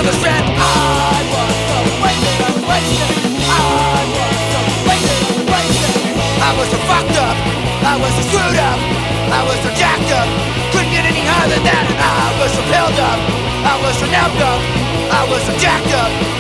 the strength. I was so wasted, I was wasted. I was so wasted, I was wasted. I was so fucked up, I was so screwed up, I was so jacked up, couldn't get any higher than that. And I was so filled up, I was so napped up, I was so jacked up,